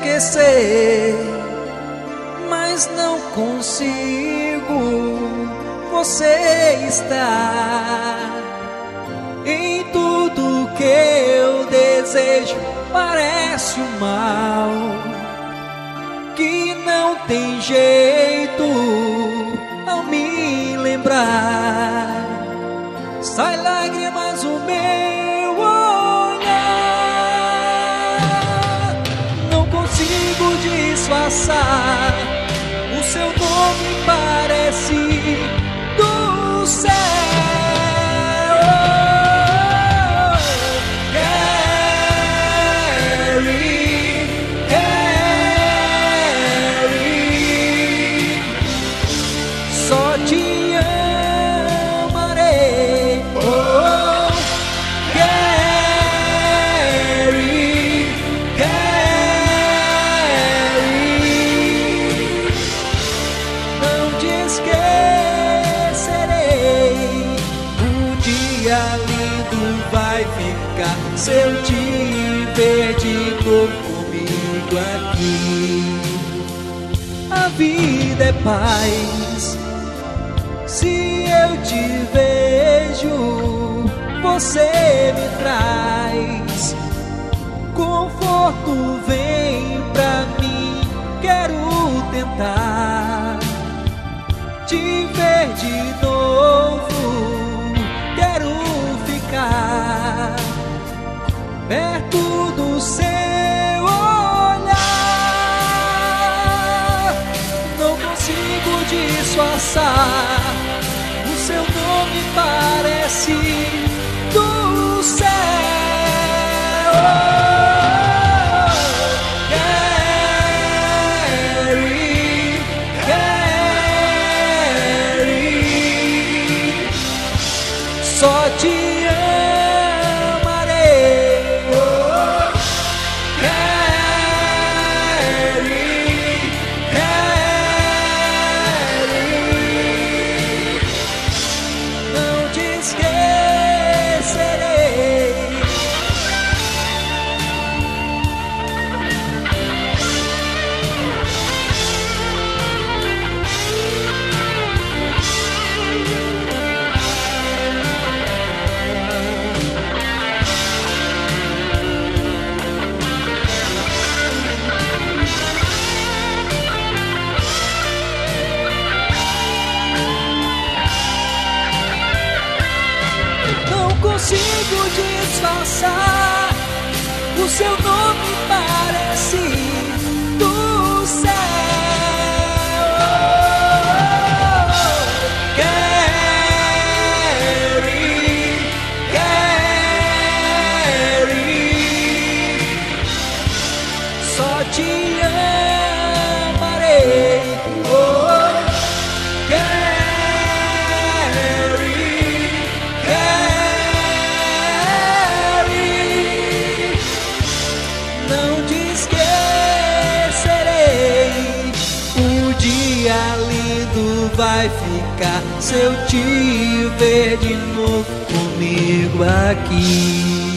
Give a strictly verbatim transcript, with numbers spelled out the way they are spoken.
esquecer, mas não consigo. Você está em tudo que eu desejo. Parece um mal que não tem jeito. Ao me lembrar, sai lágrimas o meu olhar. Não consigo disfarçar, o seu nome parece do céu. Carrie, Carrie, só te amarei. Oh, Carrie, Carrie, não te esquecerei. Um dia lindo vai ficar se eu te ver de novo comigo aqui. A vida é paz se eu te vejo, você me traz conforto, vem pra mim. Quero tentar te ver de novo, quero ficar perto do seu olhar. Não consigo disfarçar, o seu nome parece do céu. Carrie, Carrie, só te amarei. Oh, Carrie, Carrie, não te esquecerei. Não consigo disfarçar, o seu nome parece do céu. Carrie, Carrie, só te amarei. Oh, Carrie, Carrie, não te esquecerei. Um dia lindo vai ficar se eu te ver de novo comigo aqui.